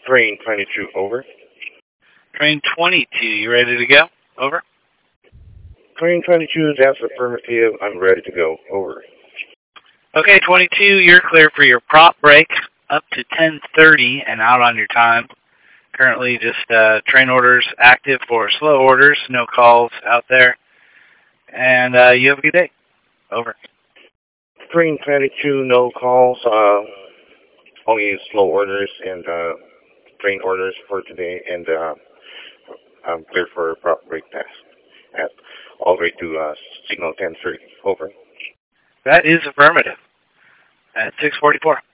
Train 22, over. Train 22, you ready to go? Over. Train 22, that's affirmative. I'm ready to go. Over. Okay, 22, you're clear for your prop break up to 10:30 and out on your time. Currently just train orders active for slow orders, no calls out there. And you have a good day. Over. Train 22, no calls. Only slow orders and train orders for today, and I'm clear for a prop break test at all the way to signal 10:30. Over. That is affirmative at 6:44.